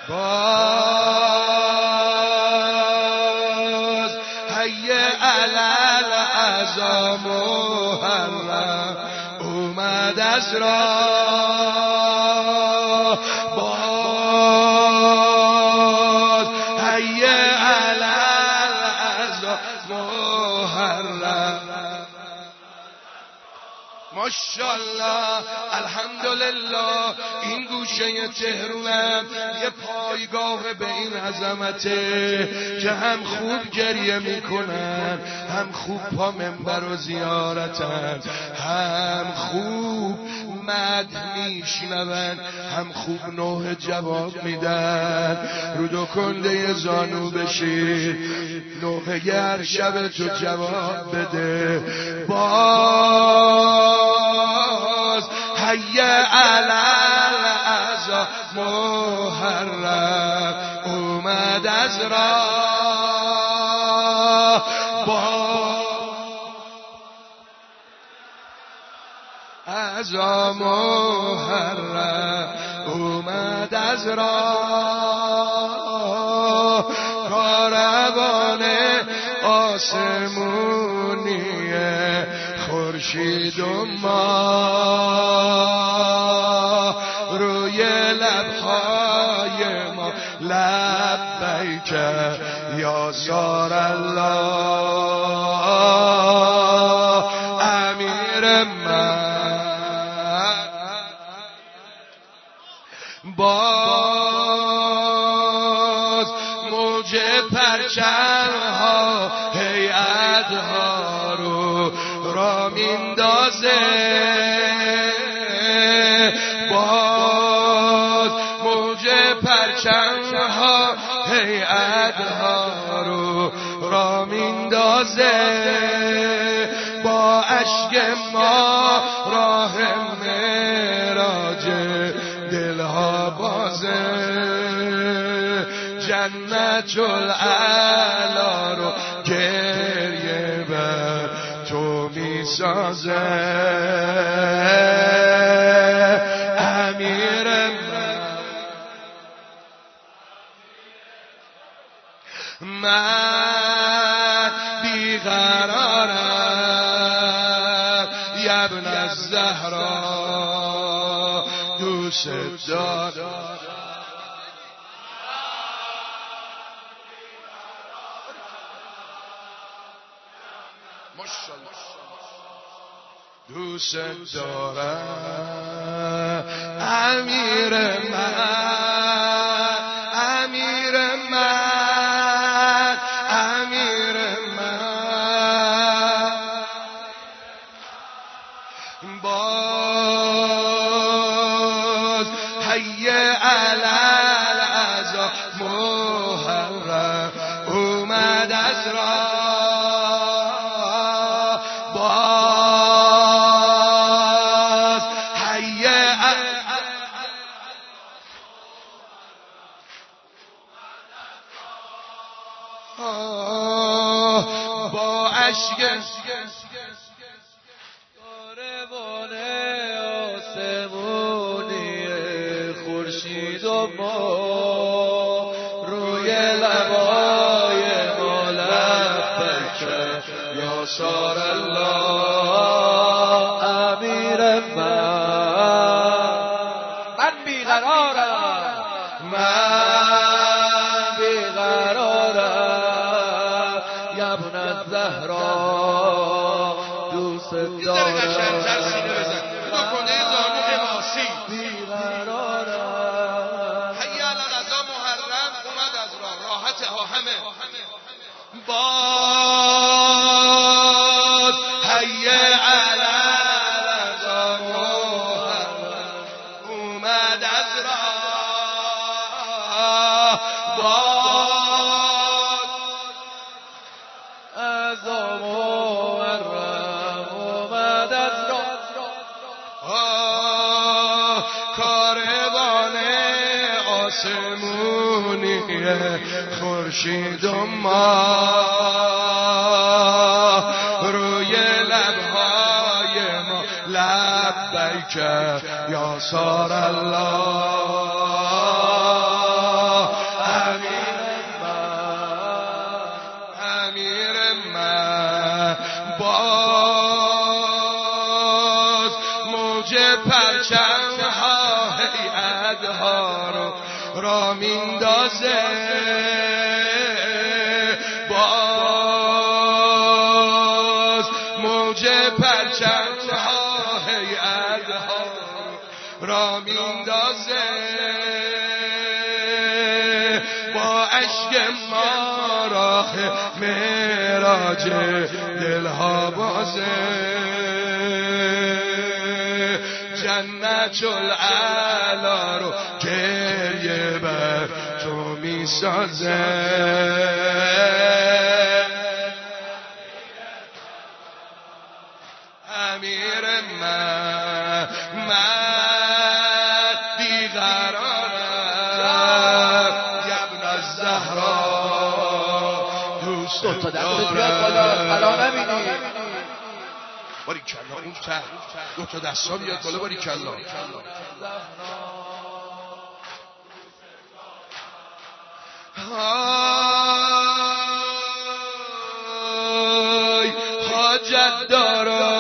باز حی علل اعضا محرم اومد از راه باز حی علل اعضا محرم ماشاءالله الحمدلله این گوشه تهرونم یه پایگاه به این عظمته که هم خوب گریه میکنن هم خوب پا منبر و زیارتن هم خوب مدح میشنون هم خوب نوح جواب میدن رو دو کنده زانو بشیر نوح هر شب تو جواب بده باز حی علل اعضا محرم اومد از راه اعضا محرم اومد از راه کاروان آسمونیه خورشید و ماه روی لبهای ما لبیک یا سار الله امیر من باز موج پرچم‌ها هیئت‌ها رو را میندازه باز موج پرچم‌ها هیئت‌ها رو را میندازه با اشک ما راه معراج دلها بازه جنت الاعلی رو گریه بر تو میسازه امیر من بیقرارم ابن الزهرا دوست دارم دوست دارم امیر من امیر من امیر من باز حی علل اعضا محرم اومد از راه با اشک کاروان آسمونی خورشید و ما روی لبای ما لبیک یا سار الله امیر من بیقرارم من بیقرارم ابن الزهرا دوست دارم بیقرارم حی علی الاعضا محرم اومد از راه راحت ها همه باز حی علی الاعضا محرم اومد از راه باز اعضا محرم اومد از راه کاروان آسمونی خورشید و ماه روی لبهای ما لبیک یا سار الله را میندازه باز موج پرچم‌ها هیئت‌ها را میندازه با اشک ما راه معراج دلها بازه جنت العلا رو گریه بر تو میسازه امیر من بیقرارم ابن الزهرا دوست دارم باری کلا اون ته دو تا دستا بیاد بالا باری کلا های حاجت دارا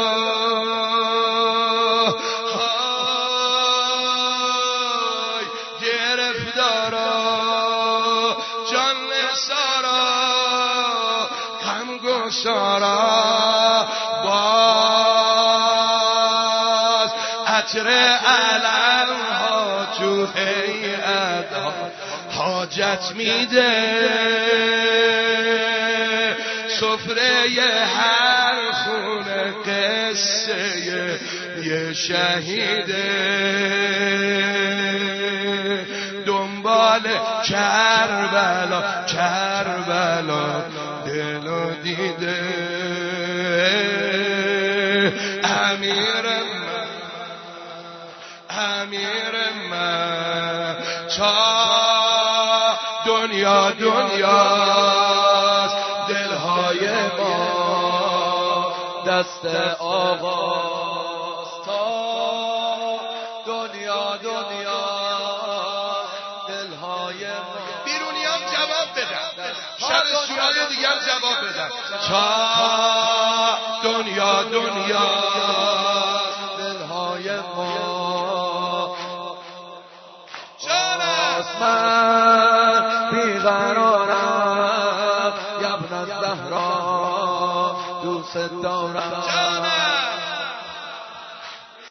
های گرفتارا جان سارا غم گسارا عطر علم ها تو هیئت ها حاجت میده سفره هر خونه قصه یه شهیده دنبال کربلا کربلا دلو دیده امیر من تا دنیاست دلهای ما دست آقاست تا دنیاست دلهای ما بیرونیان جواب بدن شب سورای دیگر جواب بدن تا دنیاست دلهای ما من بیقرارم ابن الزهرا دوست دارم